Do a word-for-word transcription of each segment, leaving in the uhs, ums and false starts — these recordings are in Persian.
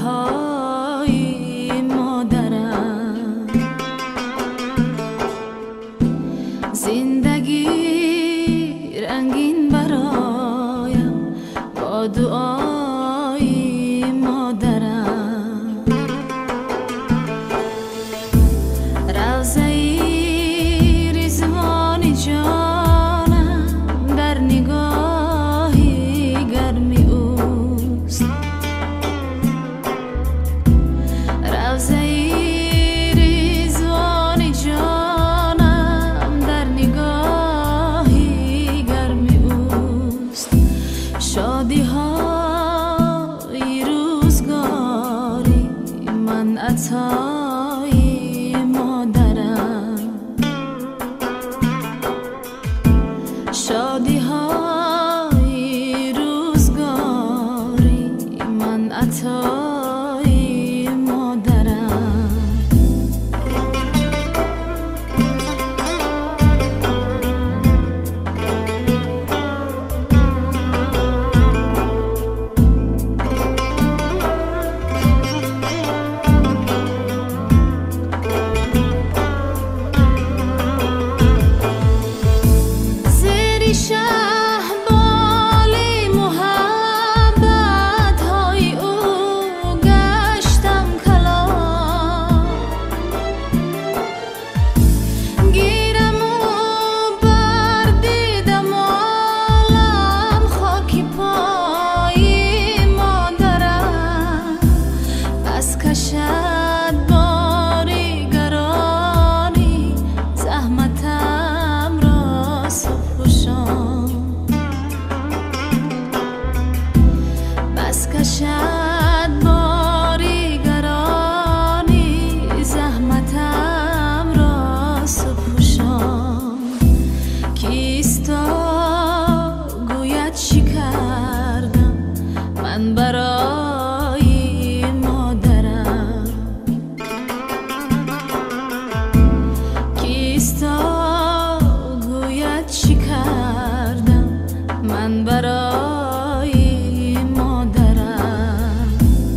بهایی مادرم، زندگی رنگین برایم با دعایی مادرم، روزه رضوانی جانم در نگاهی گرمی اوست، روزه رضوانی جانم در نگاهی گرمی اوست، شادی های روزگاری من عطای مادرم، شادی های روزگاری من عطای مادرم. شهبالی محبت های او گشتم کلام، گیرم و بردیدم عالم خاکی پای مادرم، پس کشد باری گرانی زحمتم را صبح و شام، بس کشد باری گرانی زحمتم را صبح و شام، کیستا گوید چی کردم من برای مادرم، کیستا گوید چی کردم من برای مادرم.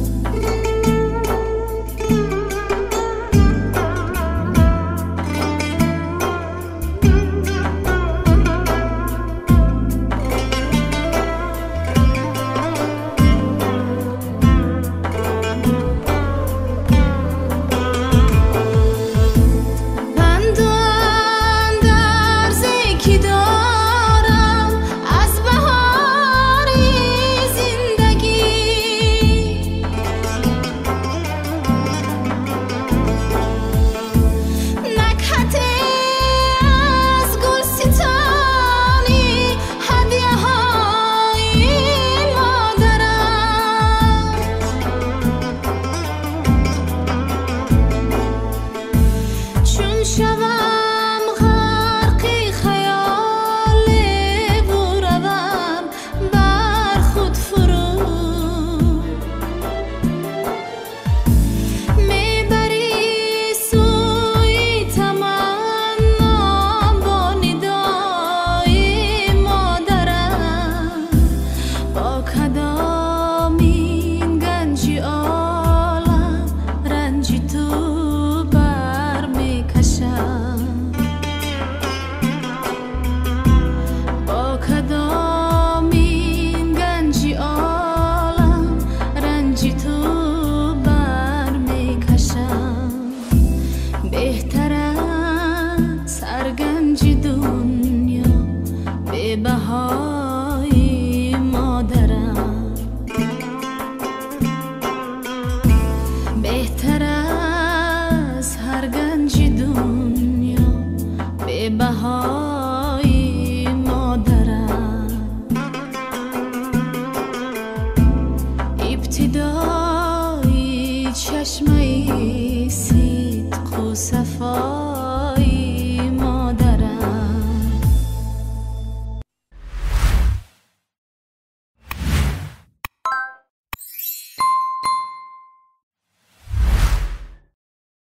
بند و اندرزی که دارم از بهاری زندگی، نکهتی از گلستانی هدیه های مادرم، چون شوم غرقی خیال او روم بر خود فرو، میبری سوی تمنام با ندای مادرم، با کدامین گنجی عالم رنجی تو بر میکشم، با کدامین گنجی عالم رنجی تو بر میکشم، بهتر از هر گنج دنیا به بهای مادرم، بهتر از هر گنج دنیا به بهای مادرم، ابتدای چشمه صدق و صفا